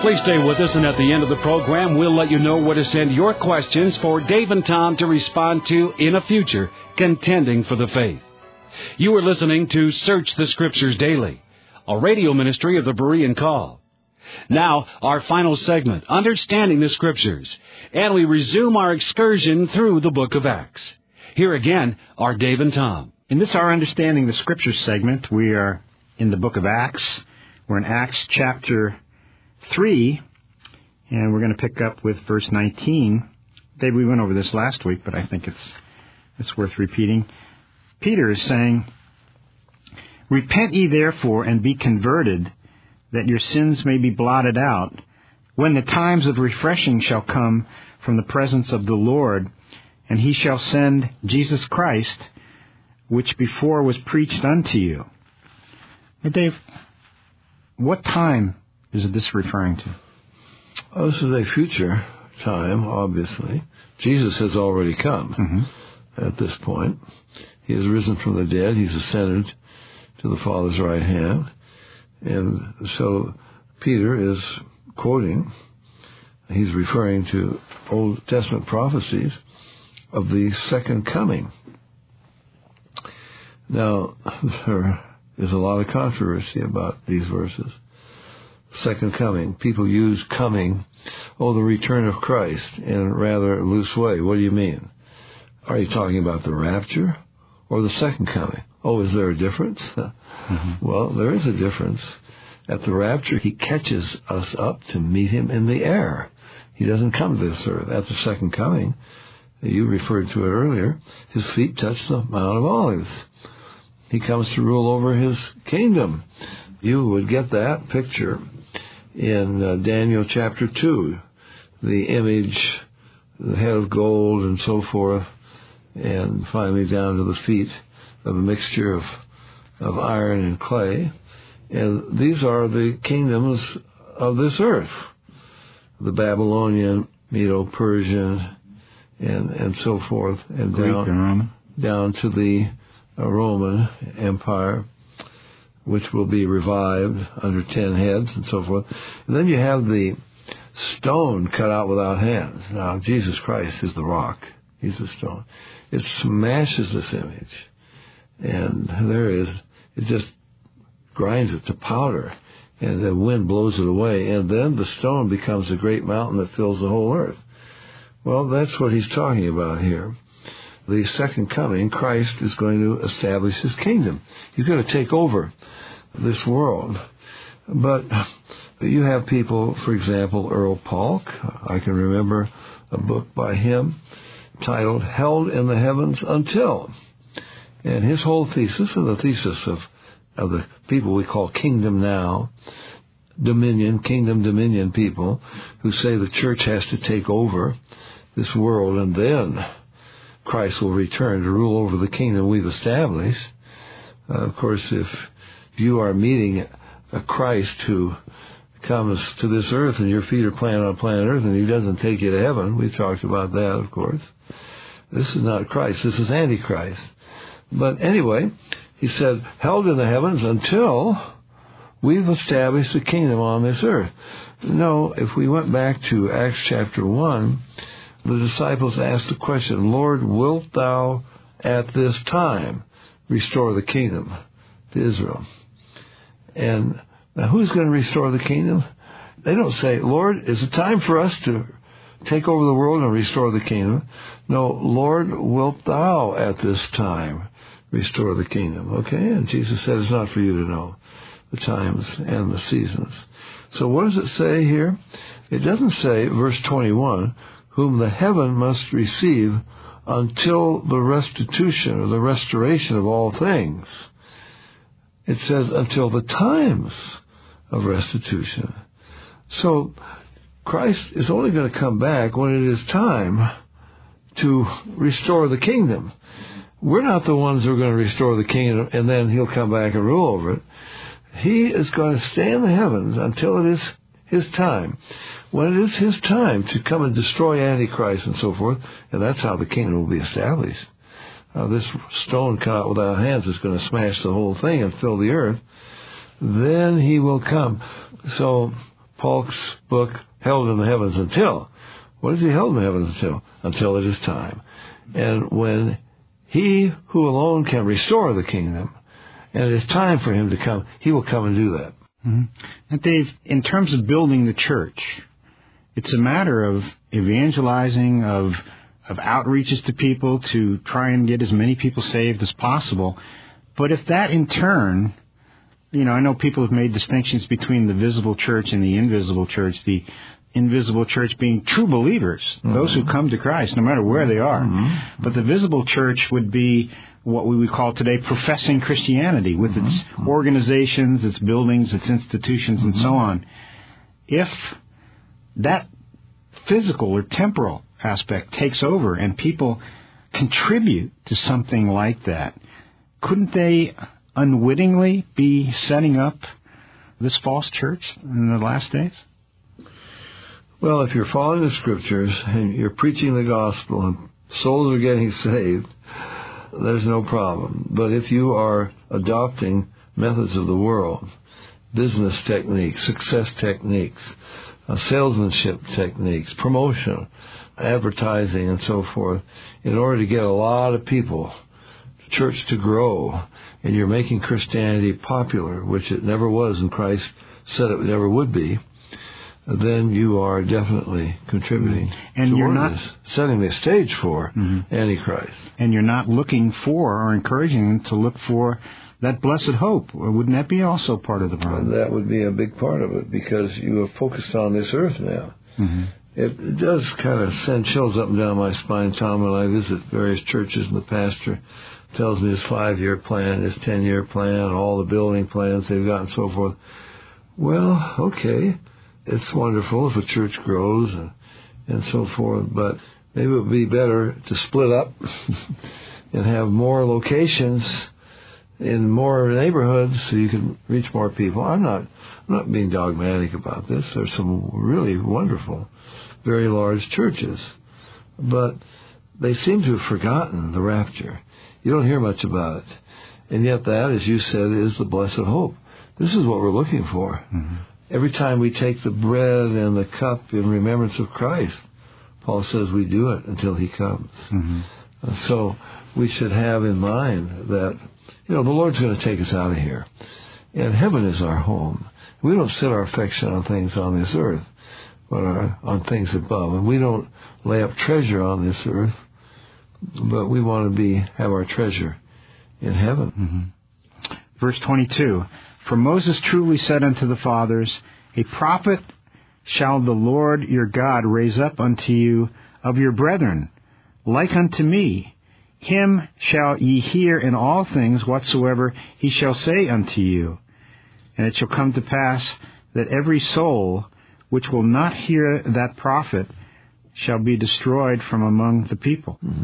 Please stay with us, and at the end of the program, we'll let you know where to send your questions for Dave and Tom to respond to in a future Contending for the Faith. You are listening to Search the Scriptures Daily, a radio ministry of the Berean Call. Now, our final segment, Understanding the Scriptures, and we resume our excursion through the book of Acts. Here again are Dave and Tom. In this, our Understanding the Scriptures segment, we are in the book of Acts. We're in Acts chapter 3, and we're going to pick up with verse 19. Dave, we went over this last week, but I think it's worth repeating. Peter is saying, "Repent ye therefore, and be converted, that your sins may be blotted out, when the times of refreshing shall come from the presence of the Lord, and he shall send Jesus Christ, which before was preached unto you." Now, Dave, what time is this referring to? Oh, this is a future time, obviously. Jesus has already come at this point. He has risen from the dead. He's ascended to the Father's right hand. And so Peter is quoting, he's referring to Old Testament prophecies of the second coming. Now, there is a lot of controversy about these verses. Second coming. People use coming, the return of Christ, in a rather loose way. What do you mean? Are you talking about the rapture or the second coming? Is there a difference? Well, there is a difference. At the rapture, he catches us up to meet him in the air. He doesn't come to this earth. At the second coming, you referred to it earlier, his feet touch the Mount of Olives. He comes to rule over his kingdom. You would get that picture in Daniel chapter 2, the image, the head of gold and so forth, and finally down to the feet of a mixture of iron and clay. And these are the kingdoms of this earth, the Babylonian, Medo-Persian, and so forth, and down to the Roman Empire, which will be revived under 10 heads and so forth. And then you have the stone cut out without hands. Now, Jesus Christ is the rock. He's the stone. It smashes this image. And it just grinds it to powder. And the wind blows it away. And then the stone becomes a great mountain that fills the whole earth. Well, that's what he's talking about here. The second coming, Christ is going to establish his kingdom. He's going to take over this world. But you have people, for example, Earl Polk. I can remember a book by him titled Held in the Heavens Until. And his whole thesis, and the thesis of the people we call Kingdom Now, Kingdom Dominion people, who say the church has to take over this world and then Christ will return to rule over the kingdom we've established. Of course, if you are meeting a Christ who comes to this earth and your feet are planted on planet earth and he doesn't take you to heaven, we've talked about that, of course. This is not Christ. This is Antichrist. But anyway, he said, held in the heavens until we've established the kingdom on this earth. No, if we went back to Acts chapter 1, the disciples asked the question, Lord, wilt thou at this time restore the kingdom to Israel? And now who's going to restore the kingdom? They don't say, Lord, is it time for us to take over the world and restore the kingdom? No, Lord, wilt thou at this time restore the kingdom? Okay, and Jesus said it's not for you to know the times and the seasons. So what does it say here? It doesn't say, verse 21, whom the heaven must receive until the restitution or the restoration of all things. It says until the times of restitution. So Christ is only going to come back when it is time to restore the kingdom. We're not the ones who are going to restore the kingdom and then he'll come back and rule over it. He is going to stay in the heavens until it is his time. When it is his time to come and destroy Antichrist and so forth, and that's how the kingdom will be established. This stone cut out without hands is going to smash the whole thing and fill the earth. Then he will come. So Paul's book, Held in the Heavens Until. What is he held in the heavens until? Until it is time. And when he who alone can restore the kingdom, and it is time for him to come, he will come and do that. Mm-hmm. And Dave, in terms of building the church, it's a matter of evangelizing, of outreaches to people to try and get as many people saved as possible. But if that in turn, I know people have made distinctions between the visible church and the invisible church, the invisible church being true believers, those who come to Christ, no matter where they are. Mm-hmm. But the visible church would be what we would call today professing Christianity, with its organizations, its buildings, its institutions, and so on. If that physical or temporal aspect takes over and people contribute to something like that, couldn't they unwittingly be setting up this false church in the last days? Well, if you're following the Scriptures and you're preaching the gospel and souls are getting saved, there's no problem. But if you are adopting methods of the world, business techniques, success techniques, salesmanship techniques, promotion, advertising, and so forth, in order to get a lot of people, church to grow, and you're making Christianity popular, which it never was, and Christ said it never would be, then you are definitely contributing. And you're not setting the stage for Antichrist. And you're not looking for or encouraging them to look for that blessed hope. Wouldn't that be also part of the problem? That would be a big part of it, because you are focused on this earth now. Mm-hmm. It does kind of send chills up and down my spine, Tom, when I visit various churches and the pastor tells me his 5-year plan, his 10-year plan, all the building plans they've got and so forth. Well, okay, it's wonderful if a church grows and so forth, but maybe it would be better to split up and have more locations in more neighborhoods so you can reach more people. I'm not being dogmatic about this. There's some really wonderful, very large churches, but they seem to have forgotten the rapture. You don't hear much about it. And yet that, as you said, is the blessed hope. This is what we're looking for. Mm-hmm. Every time we take the bread and the cup in remembrance of Christ, Paul says we do it until he comes. Mm-hmm. So we should have in mind that, the Lord's going to take us out of here. And heaven is our home. We don't set our affection on things on this earth, but on things above. And we don't lay up treasure on this earth, but we want to have our treasure in heaven. Mm-hmm. Verse 22, For Moses truly said unto the fathers, A prophet shall the Lord your God raise up unto you of your brethren, like unto me. Him shall ye hear in all things whatsoever he shall say unto you. And it shall come to pass that every soul which will not hear that prophet shall be destroyed from among the people. Mm-hmm.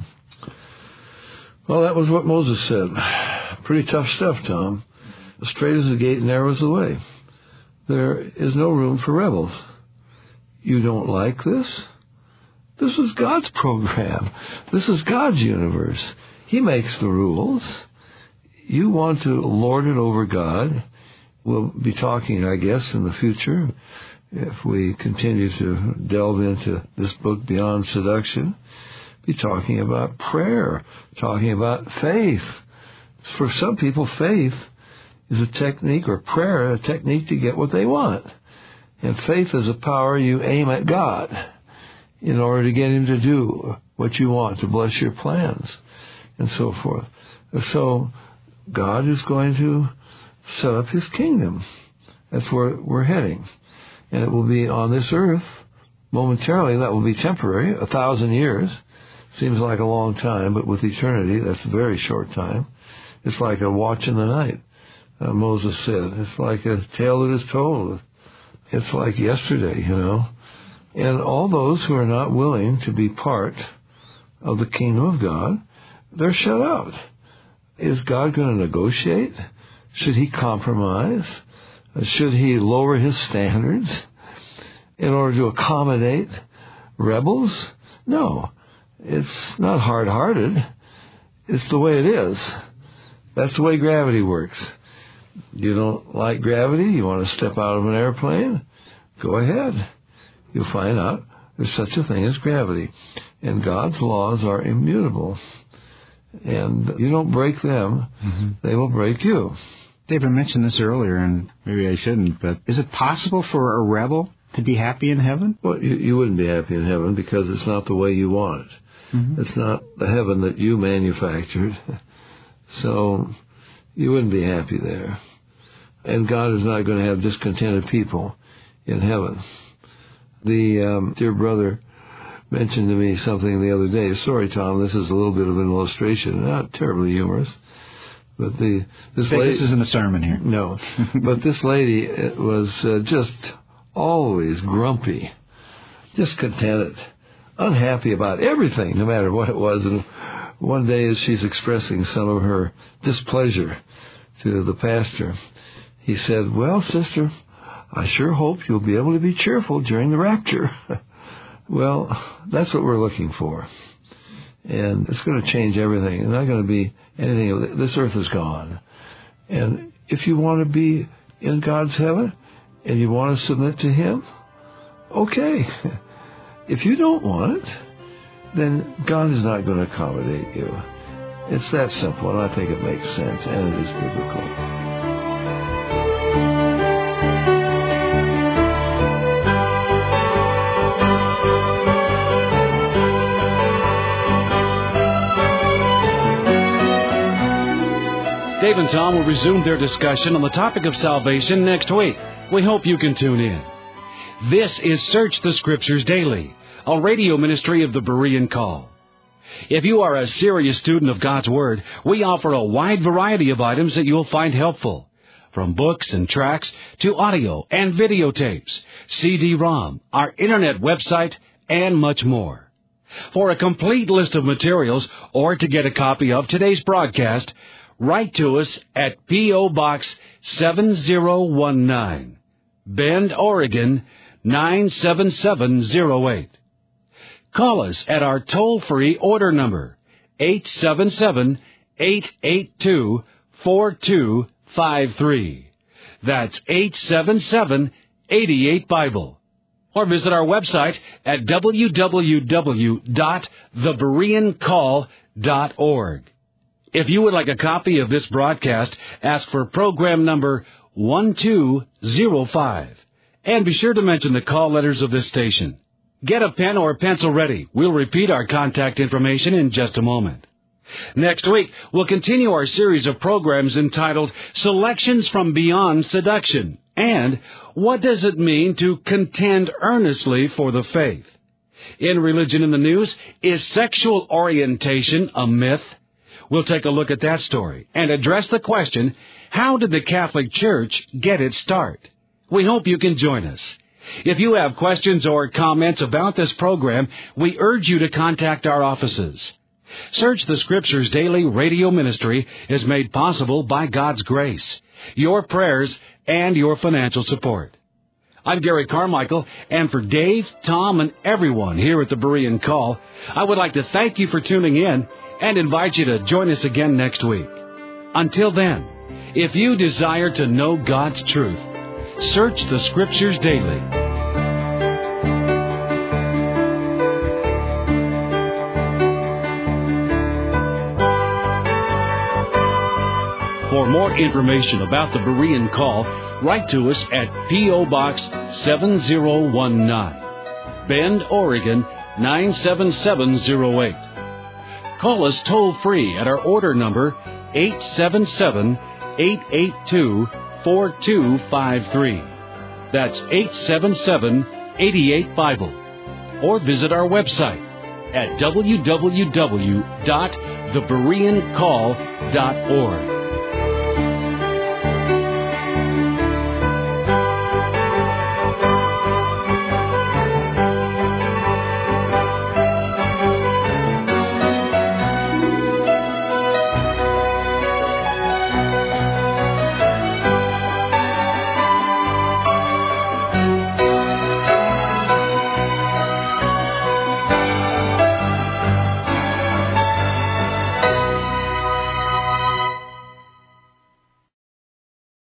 Well, that was what Moses said. Pretty tough stuff, Tom. Straight is the gate, narrow is the way. There is no room for rebels. You don't like this? This is God's program. This is God's universe. He makes the rules. You want to lord it over God. We'll be talking, I guess, in the future, if we continue to delve into this book, Beyond Seduction, be talking about prayer, talking about faith. For some people, faith is a technique, or prayer, a technique to get what they want. And faith is a power you aim at God in order to get him to do what you want, to bless your plans, and so forth. So God is going to set up his kingdom. That's where we're heading. And it will be on this earth momentarily. That will be temporary, 1,000 years. Seems like a long time, but with eternity, that's a very short time. It's like a watch in the night, Moses said. It's like a tale that is told. It's like yesterday, And all those who are not willing to be part of the kingdom of God, they're shut out. Is God going to negotiate? Should he compromise? Should he lower his standards in order to accommodate rebels? No. It's not hard-hearted. It's the way it is. That's the way gravity works. You don't like gravity? You want to step out of an airplane? go ahead. You'll find out there's such a thing as gravity. And God's laws are immutable. And you don't break them, they will break you. David mentioned this earlier, and maybe I shouldn't, but is it possible for a rebel to be happy in heaven? Well, you wouldn't be happy in heaven because it's not the way you want it. It's not the heaven that you manufactured. So you wouldn't be happy there. And God is not going to have discontented people in heaven. The dear brother mentioned to me something the other day. Sorry, Tom, this is a little bit of an illustration, not terribly humorous. But this lady, this isn't a sermon here. No. But this lady was just always grumpy, discontented, unhappy about everything, no matter what it was. And one day, as she's expressing some of her displeasure to the pastor, he said, "Well, sister, I sure hope you'll be able to be cheerful during the rapture." Well, that's what we're looking for. And it's going to change everything. It's not going to be anything. This earth is gone. And if you want to be in God's heaven and you want to submit to Him, okay. If you don't want it, then God is not going to accommodate you. It's that simple, and I think it makes sense, and it is biblical. Dave and Tom will resume their discussion on the topic of salvation next week. We hope you can tune in. This is Search the Scriptures Daily, a radio ministry of the Berean Call. If you are a serious student of God's Word, we offer a wide variety of items that you'll find helpful, from books and tracts to audio and videotapes, CD-ROM, our internet website, and much more. For a complete list of materials or to get a copy of today's broadcast, write to us at P.O. Box 7019, Bend, Oregon 97708. Call us at our toll-free order number, 877-882-4253. That's 877-88-BIBLE. Or visit our website at www.thebereancall.org. If you would like a copy of this broadcast, ask for program number 1205. And be sure to mention the call letters of this station. Get a pen or pencil ready. We'll repeat our contact information in just a moment. Next week, we'll continue our series of programs entitled Selections from Beyond Seduction and What Does It Mean to Contend Earnestly for the Faith? In Religion in the News, is sexual orientation a myth? We'll take a look at that story and address the question, how did the Catholic Church get its start? We hope you can join us. If you have questions or comments about this program, we urge you to contact our offices. Search the Scriptures Daily Radio Ministry is made possible by God's grace, your prayers, and your financial support. I'm Gary Carmichael, and for Dave, Tom, and everyone here at the Berean Call, I would like to thank you for tuning in and invite you to join us again next week. Until then, if you desire to know God's truth, search the Scriptures daily. For more information about the Berean Call, write to us at P.O. Box 7019, Bend, Oregon 97708. Call us toll-free at our order number 877-882-4253. That's 877-88-BIBLE. Or visit our website at www.thebereancall.org.